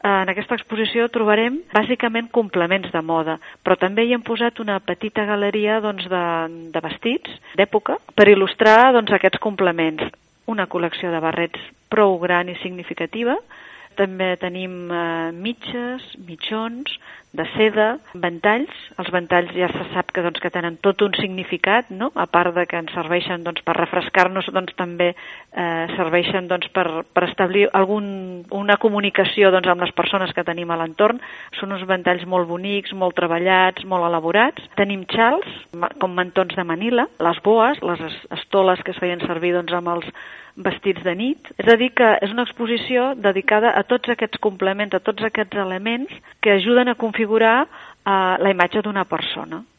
En aquesta exposició trobarem bàsicament complements de moda, però també hi hem posat una petita galeria de vestits d'època per il·lustrar aquests complements. Una col·lecció de barrets prou gran i significativa. També tenim mitges, mitjons, de seda, ventalls. Els ventalls ja se sap que tenen tot un significat, no? A part de que ens serveixen per refrescar-nos, també serveixen per establir una comunicació amb les persones que tenim a l'entorn. Són uns ventalls molt bonics, molt treballats, molt elaborats. Tenim xals, com mantons de Manila, les boes, les estoles que es feien servir amb els vestits de nit. És a dir, que és una exposició dedicada a tots aquests complements, a tots aquests elements que ajuden a configurar la imatge d'una persona.